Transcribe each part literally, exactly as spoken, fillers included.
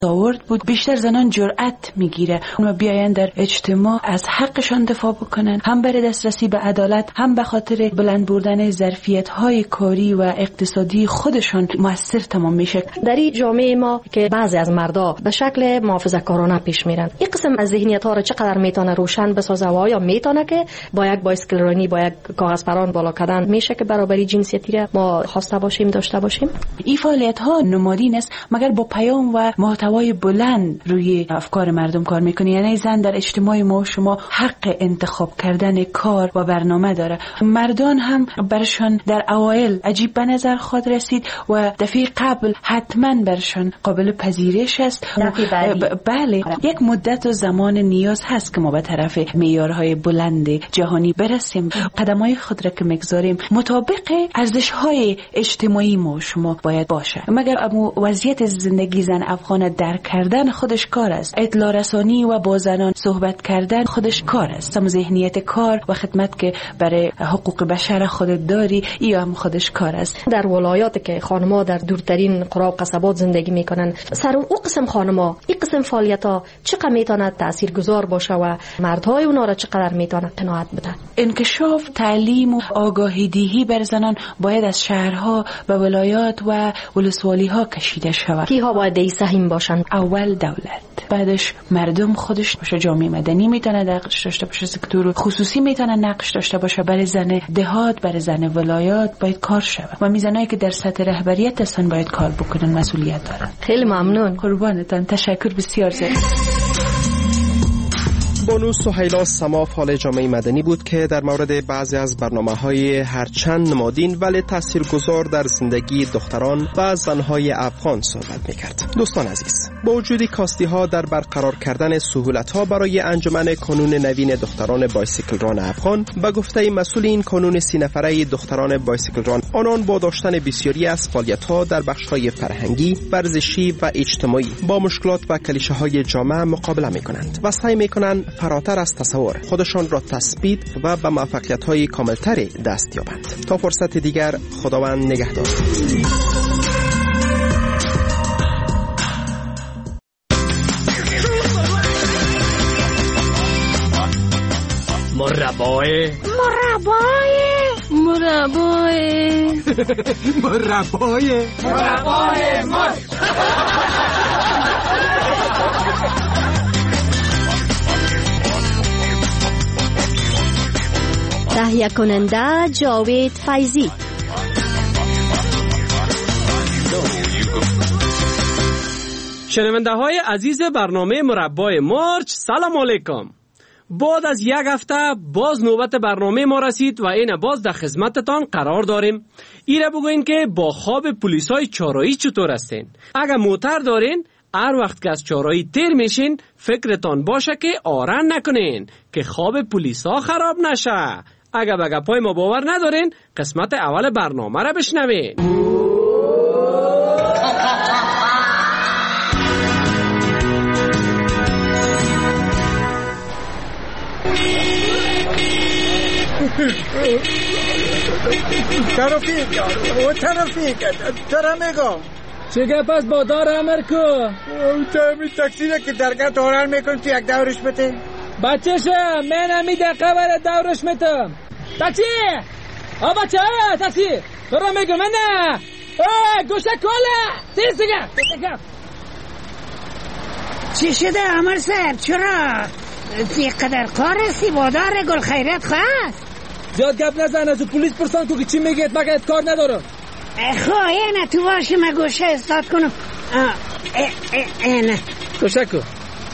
آورد بود. بیشتر زنان جرأت میگیره و بیاین در اجتماع از حقشان دفاع بکنن، هم برای دسترسی به عدالت، هم به خاطر بلند بردن ظرفیت‌های کاری و اقتصادی خودشان موثر تمام میشه. در این جامعه ما که بعضی از مردا به شکل محافظه‌کارانه پیش میرن، این قسم از ذهنیت‌ها رو چقدر میتونه روشن بسازه و آیا میتونه که با یک بایسکل رانی با یک کاغذ پران بالا کردن میشه که برابری جنسیتی را ما خواسته باشیم داشته باشیم؟ این فعالیت‌ها نمادین است مگر با پیام و محتوای بلند روی افکار مردم کار میکنه. یعنی زن در اجتماع ما شما حق انتخاب کردن کار و برنامه داره. مردان هم برشان در اوایل عجیب به نظر خود رسید و دفعه قبل حتما برشان قابل پذیرش است. ب- بله یک مدت و زمان نیاز هست که ما به طرف معیارهای بلند جهانی برسیم. قدم‌های خود را که میگذاریم مطابق ارزش‌های اجتماعی ما شما باید باشه. مگر وضعیت زندگی زن افغان در کردن خودش کار است. اطلاع رسانی و با زنان صحبت کردن خودش کار است. هم ذهنیت کار و خدمت که برای حقوق بشر خودت داری ای هم خودش کار است. در ولایات که خانم‌ها در دورترین قرا و قصبات زندگی میکنن، سر اون قسم خانم‌ها این قسم فعالیت‌ها چقدر میتونه تاثیرگذار باشه و مردهای اونا را چقدر میتونه قناعت بده؟ انکشاف، تعلیم و آگاهی دهی بر زنان باید از شهرها به ولایات و ولسوالی‌ها کشیده شود. کیها باید این سهم باشن؟ اول دولت، بعدش مردم خودش باشه، جامعه مدنی میتونه نقش داشته باشه، سکتور خصوصی میتونه نقش داشته باشه. برای زن دهات، برای زن ولایات باید کار شود و میزنایی که در سطح رهبریت هستن باید کار بکنن، مسئولیت دارن. خیلی ممنون. قربانتان، تشکر بسیار زیاد. بانو سهیلا سما فعال جامعه مدنی بود که در مورد بعضی از برنامه‌های هرچند نمادین ولی تاثیرگذار در زندگی دختران و زنهای افغان صحبت می‌کرد. دوستان عزیز، با وجود کاستی‌ها در برقرار کردن سهولت‌ها برای انجمن کانون نوین دختران بایسیکل ران افغان، به گفته مسئول این کانون سی نفره دختران بایسیکل ران، آنان با داشتن بسیاری از فعالیت‌ها در بخش‌های فرهنگی، ورزشی و اجتماعی با مشکلات و کلیشه‌های جامعه مقابله می‌کنند و سعی می‌کنند فراتر از تصور خودشان را تثبیت و به موفقیت‌های کاملتری دست یابند. تا فرصت دیگر، خداوند نگهدار. مربای مربای مربای مربای مربای مر تهیه کننده جاوید فیضی. شنونده های عزیز برنامه مربای مارچ، سلام علیکم. بعد از یک هفته باز نوبت برنامه ما رسید و این باز در خدمتتان قرار داریم. ایره بگوین که با خواب پلیسای چهارراهی چطور هستین. اگر موتر دارین، هر وقت که از چهارراهی تیر میشین فکرتان باشه که آرن نکنین که خواب پلیسا خراب نشه. اگر به گپای ما باور ندارین، قسمت اول برنامه را بشنوین. ترافیک او ترافیک ترا میگم چه گپ است با دار امر کو؟ تو می تاکسی را که درگاه دوران میکن تو یک دورش بده بچه‌شم من همی دقیقه برای دورش میتم. تاکسی آ بچه ها تاکسی تو را میگم من نه ای گوشه کله تیز دیگه. چی شده عمر صاحب؟ چرا اینقدر کار هستی؟ بادار گل خیرت خواست زیاد گپ نزن، از پلیس پرسان تو که چی میگید مگه کار ندارم. خو اینه تو باشه من گوشه استاد کنم. اینه گوشه کو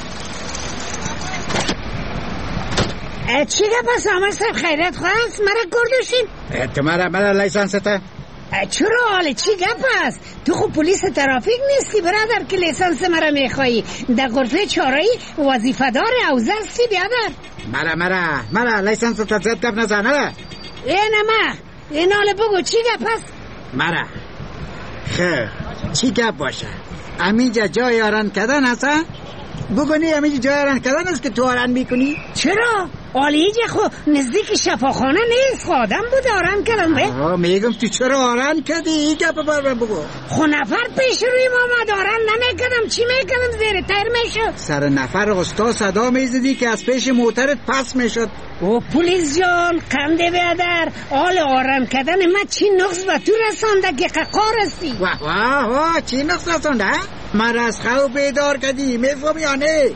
چی گپ است عمر صاحب؟ خیرت خواست مرا گردوشین تو مرا مرا لیسانسته چرا حاله چی گپ است؟ تو خب پلیس ترافیک نیستی برادر که لیسانس مرا میخوایی؟ در غرفه چهارراهی وظیفه دار اوزه هستی بیادر. مرا مرا مرا لیسانس تا زد گپ نزنه. اینه ما این حاله بگو چی گپ است؟ مرا خیر چی گپ باشه؟ همینجا جای آران کردن هست؟ بگو نی همینجا جای آران کردن است که تو آران میکنی؟ چرا؟ آلیجه خو نزدیک شفاخانه نیست، خادم بود آران کردم به. آه میگم تو چرا آران کردی؟ این گپ بر بگو. خو نفر پیش روی ما آمد، آران نمیکردم، چی میکردم؟ زیر تیر میشد. سر نفر استا صدا میزدی که از پیش موترت پس میشد. او پلیس جان قنده بیادر، آل آران کردن ما چی نقص به تو رسانده که ققار استی؟ واه واه واه چی نقص رسانده؟ من از خواب بیدار کردی میفهم یا نه؟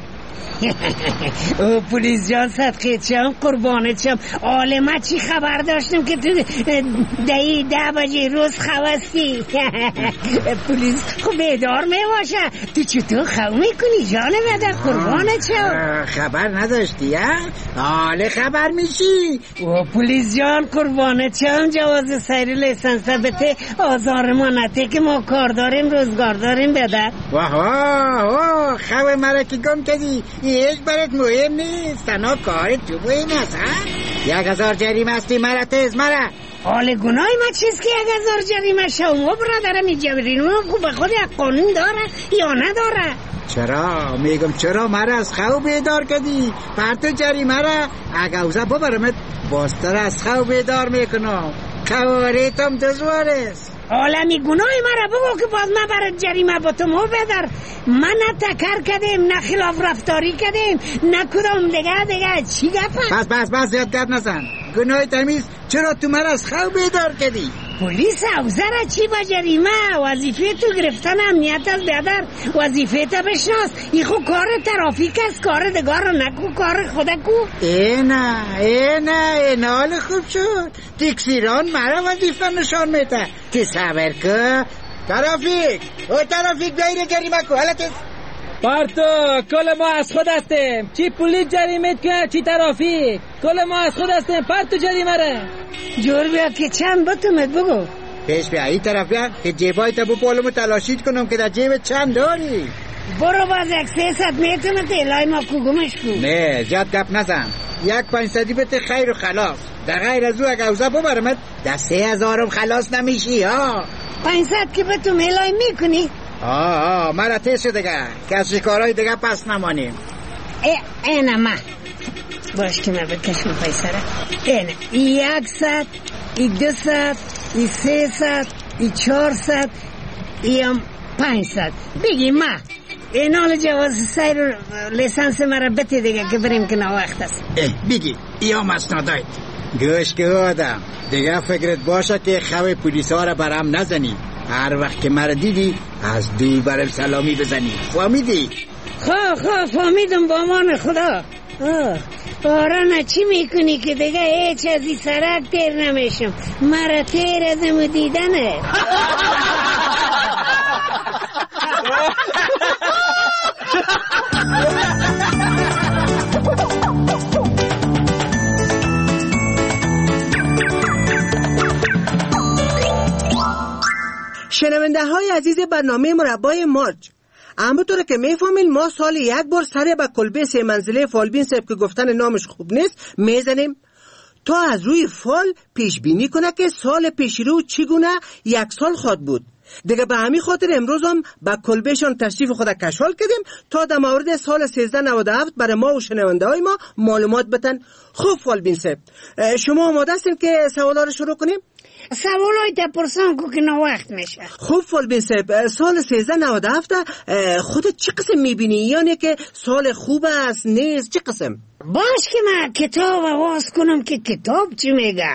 او پلیس جان صدقه چم قربانت چم، آل ما چی خبر داشتم که تو دهی ده بجه روز خواستی. پلیس خب بیدار میواشه، تو چطور خو میکنی جان بده قربانت چم؟ خبر نداشتی ها؟ آل خبر میشی. او پلیس جان قربانت چم، جواز سیر لیسانس بده آزار ما نته که ما کار داریم روزگار داریم بده. واه واه واه خو مرا که گم کردی، هیچ برات مهم نیست، تنها کار تو مهم است ها؟ یک هزار جریمه استی مرا تیز مرا. حال گناهی ما چیز که یک هزار جریمه شما برادرم این جبرینو خوب به خود یک قانون داره یا نداره؟ چرا؟ میگم چرا مرا از خواب بیدار کردی؟ پرتو جریمه را اگه ببرمت باستر از خواب بیدار میکنم، قواریتم دزوار است. عالمی گناهی مرا بگو که باز من برای جریمه با تو مو بدر. من نه تکر کردیم نه خلاف رفتاری کردیم نه کدام دیگه دیگه چی گفت؟ بس بس بس زیاد گپ نزن. گناه تمیز چرا تو مرا از خواب بیدار کردی؟ پلیس اوزره چی با جریمه؟ وظیفه تو گرفتن امنیت از بیادر، وظیفه تا بشناس. ای خو کار ترافیک است، کار دگار رو نکو، کار خدا کو. ای نه ای نه این حال خوب شد. تکسیران مرا وظیفه نشان میده که صبر که ترافیک او ترافیک دایره جریمه کو. حالت پارتو کل ما از خود هستیم، چی پولیس جریمه که چی ترافیک، کل ما از خود هستیم. پارتو جریمه ره جور بیا که چند باتومت بگو. پیش بیا این طرف بیا که جیبای تا بو پالمو تلاشید کنم که در جیب چند داری. برو باز یک سه ست میتونه تیلای ما کگومش کو. نه زیاد گپ نزن، یک پنج صدی بته خیر و خلاص. در غیر از او اگه اوزا ببرمت در سه هزارم خلاص نمیشی ها. پنج ست که به تو میلای میکنی؟ آه آه مرا تیز شد دیگه که از شکارهای دیگه پس نمانیم. ای اینه من باش که من بکشم پیسه را. اینه یک ست، ای دو ست، ای سه ست، ای چار ست، ای هم پنج ست. بگی ما این حال جواز سیر لیسانس مرا بتی دیگه که بریم که نوقت است. بگی ای هم اسنادایت. گوش که آدم دیگه فکرت باشه که خواه پولیس ها را برام نزنی. هر وقت که مرا دیدی از دور برم سلامی بزنی. فهمیدی؟ خواه خواه فهمیدم با امان خدا. آرانه چی میکنی که دیگه هیچ از این سرک تیر نمیشم، مرا تیر ازمو دیدنه. شنونده های عزیز برنامه مربای مارچ، همونطور که میفهمین ما سال یک بار سر به کلبه سه منزله فالبین صاحب که گفتن نامش خوب نیست میزنیم تا از روی فال پیش بینی کنه که سال پیش رو چگونه یک سال خواد بود. دیگه به همین خاطر امروز هم با کلبهشان تشریف خود کشال کردیم تا در مورد سال سیزده نود و هفت برای ما و شنونده های ما معلومات بتن. خوب فالبین صاحب شما آماده هستین که سوالا رو شروع کنیم؟ سوالای تا پرسان کو که نه وقت میشه. خوب فالبین صاحب سال سیزده نود و هفت خودت چه قسم میبینی؟ یعنی که سال خوب است نیست چه قسم؟ باش که من کتاب آواز کنم که کتاب چی میگه.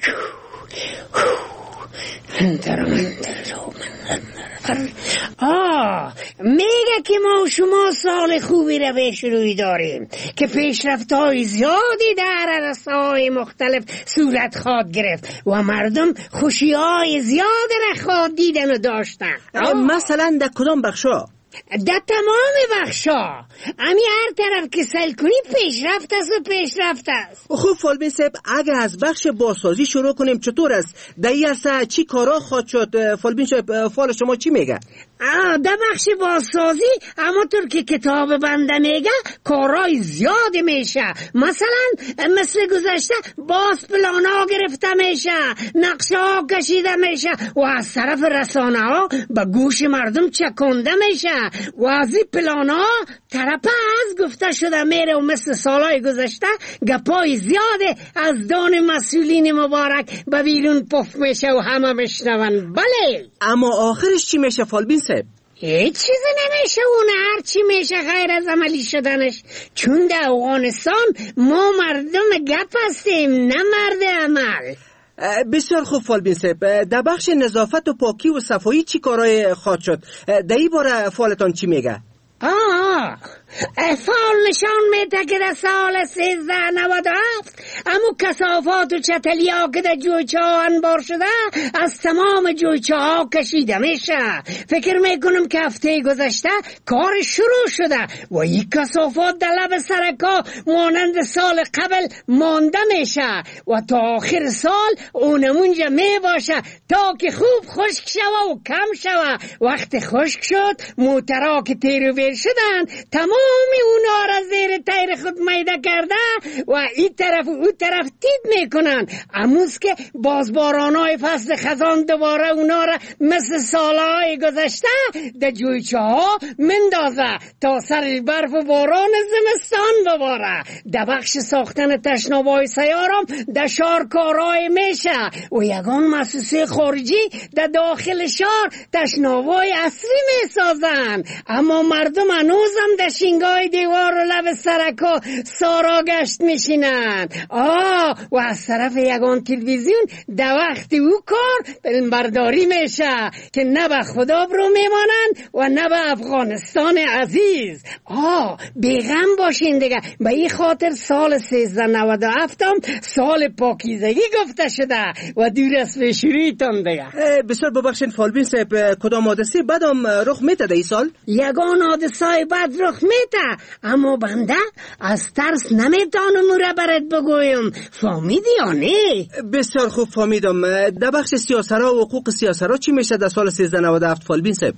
آه میگه که ما و شما سال خوبی رو پیش روی داریم که پیشرفت های زیادی در عرصه های مختلف صورت خواد گرفت و مردم خوشی های زیاد را خواد دیدن و داشتن. مثلا در کدام بخشا؟ در تمام بخشا، امی هر طرف که سل کنی پیشرفت است و پیشرفت است. خوب فالبین صاحب اگه از بخش بازسازی شروع کنیم چطور است؟ در این عرصه چی کارا خواهد شد؟ فالبین صاحب فال شما چی میگه؟ در بخش بازسازی همونطور که کتاب بنده میگه کارای زیاد میشه. مثلا مثل گذشته باز پلانا گرفته میشه، نقشه ها کشیده میشه و از طرف رسانه ها به گوش مردم چکونده میشه و از این پلانا طرف از گفته شده میره و مثل سالهای گذشته گپای زیاده از دان مسئولین مبارک به بیرون پف میشه و همه بشنون. بله، اما آخرش چی میشه فالبین صاحب؟ هیچ چیزی نمیشه، اون هر چی میشه غیر از عملی شدنش، چون در افغانستان ما مردم گپ هستیم نه مرد عمل. بسیار خوب فالبین صاحب، در بخش نظافت و پاکی و صفایی چی کارای خواهد شد؟ در این باره فعالتان چی میگه؟ آه فعال نشان میده که در سال سیزده نود و هفت امو کثافات و چتلی ها که در جویچه ها انبار شده از تمام جویچه ها کشیده میشه. فکر میکنم که هفته گذشته کار شروع شده و این کثافات در لب سرکا مانند سال قبل مانده میشه و تا آخر سال اونمونجا میباشه تا که خوب خشک شوه و کم شوه. وقت خشک شد موترها که تیر و بیر شدن تمام اونا را زیر تیر خود میده کرده و این طرف و اون طرف تید میکنن. اموز که بازبارانای فصل خزان دوباره اونا را مثل سالهای گذشته در جویچه ها مندازه تا سر برف و باران زمستان بباره. در بخش ساختن تشنابای سیارم در شهر کارای میشه و یگان مؤسسه خارجی در داخل شهر تشنابای اصلی میسازن. اما مردم هنوزم در شینگای دیوار و لب سرکا سارا گشت میشینن. آه و از طرف یگان تلویزیون در وقت او کار برداری میشه که نه به خدا برو میمانن و نه به افغانستان عزیز. آه بیغم باشین دیگه، به این خاطر سال سیزده نود و هفت هم سال پاکیزگی گفته شده و دور از فشوریتان دیگه. بسیار ببخشین فالبین صاحب، کدام حادثه بدم رخ میده در این سال؟ یگان حادثه بد رخ میده، اما بنده از ترس نمیتونم مرا برات بگویم. فهمیدی یا نه؟ بسیار خوب فهمیدم. در بخش سیاسرها و حقوق سیاسرها چی میشه در سال سیزده نود و هفت فالبین صاحب؟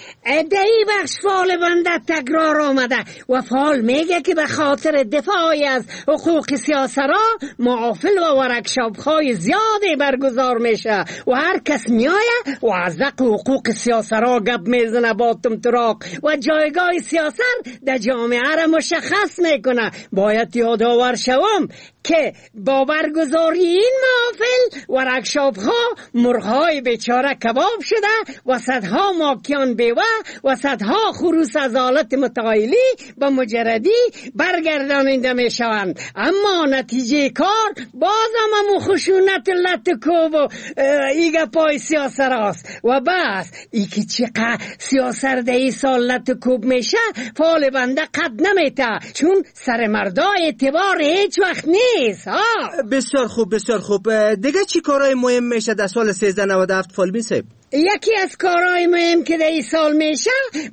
در این بخش فال بنده تکرار آمده و فال میگه که به خاطر دفاعی از حقوق سیاسرها محافل و ورکشاپ های زیادی برگزار میشه و هر کس میایه و از حقوق سیاسرها گپ میزنه با تمتراق و جایگاه سیاست در جامعه را مشخص میکنه. باید یادآور شوم که با برگزاری این محافل ورکشاپ ها مرغ‌های بیچاره کباب شده و صدها ماکیان بیوه و صدها خروس از آلت متعالی به مجردی برگرداننده می شوند. اما نتیجه کار بازم همون خشونت لطکوب و ایگه پای سیاسر است. و بس ای که چقدر سیاسر ده ای سال لطکوب میشه فال بنده قد نمیته، چون سر مردا اعتبار هیچ وقت نیست. ها بسیار خوب بسیار خوب. دیگه چی کارهای مهم میشه در سال سیزده نود و هفت فالبین صاحب؟ یکی از کارهای مهم که در این سال میشه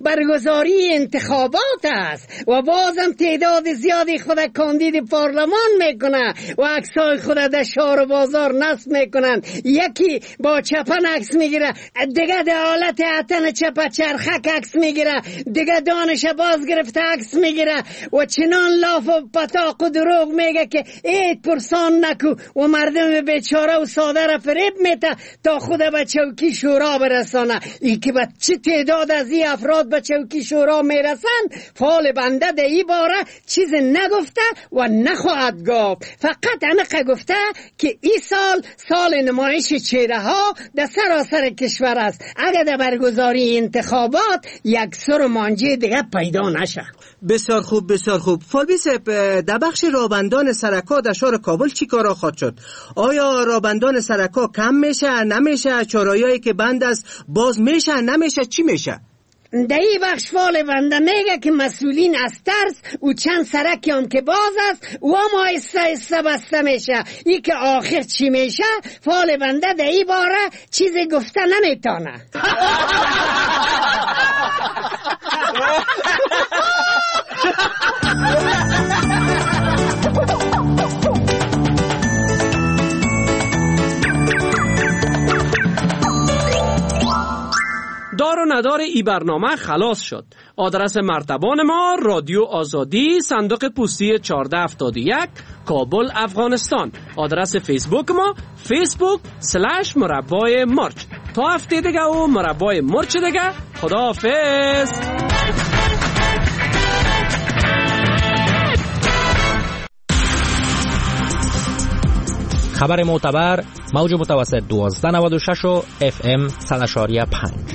برگزاری انتخابات است و بازم تعداد زیادی خود کاندید پارلمان میکنه و عکسای خود در شهر و بازار نصب میکنن. یکی با چپن عکس میگیره، دیگه در حالت عتن چپ چرخک عکس میگیره، دیگه دانش باز گرفته عکس میگیره و چنان لاف و پتاق و دروغ میگه که عید پرسان نکو و مردم بیچاره و ساده را فریب میته تا خود به چوکی شورا برسانه. ای که به چه تعداد از این افراد به چوکی شورا میرسن فال بنده در این باره چیز نگفته و نخواهد گفت. فقط همه گفته که این سال سال نمایش چهره ها در سراسر کشور است. اگر در برگزاری انتخابات یک سر مانجه دیگه پیدا نشه. بسیار خوب بسیار خوب. فالبین صاحب، در بخش رابندان سرکا در شهر کابل چی کارا خواهد شد؟ آیا رابندان سرکا کم میشه نمیشه؟ چهارراهی که بند است باز میشه نمیشه؟ چی میشه؟ در این بخش فال بنده میگه که مسئولین از ترس و چند سرکی هم که باز است و هم آیسته آیسته بسته میشه. ای که آخر چی میشه فال بنده در این باره چیزی گفته نمیتونه. دار و ندار ای برنامه خلاص شد. آدرس مرتبان ما رادیو آزادی، صندوق پستی چهارده هفتاد و یک، کابل، افغانستان. آدرس فیسبوک ما فیسبوک سلش مربای مرچ. تا هفته دیگه و مربای مرچ دیگه. خداحافظ. خبر معتبر موج متوسط دوازده نود و شش و اف ام صد و پنج.